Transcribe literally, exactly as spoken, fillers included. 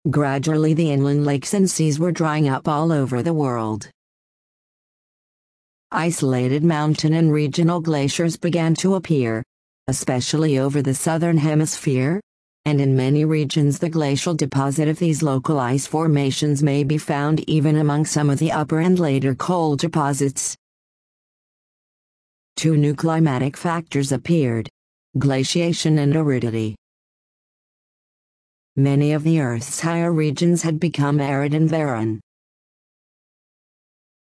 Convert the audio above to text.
Gradually the inland lakes and seas were drying up all over the world. Isolated mountain and regional glaciers began to appear, especially over the southern hemisphere, and in many regions the glacial deposit of these local ice formations may be found even among some of the upper and later coal deposits. Two new climatic factors appeared: glaciation and aridity. Many of the Earth's higher regions had become arid and barren.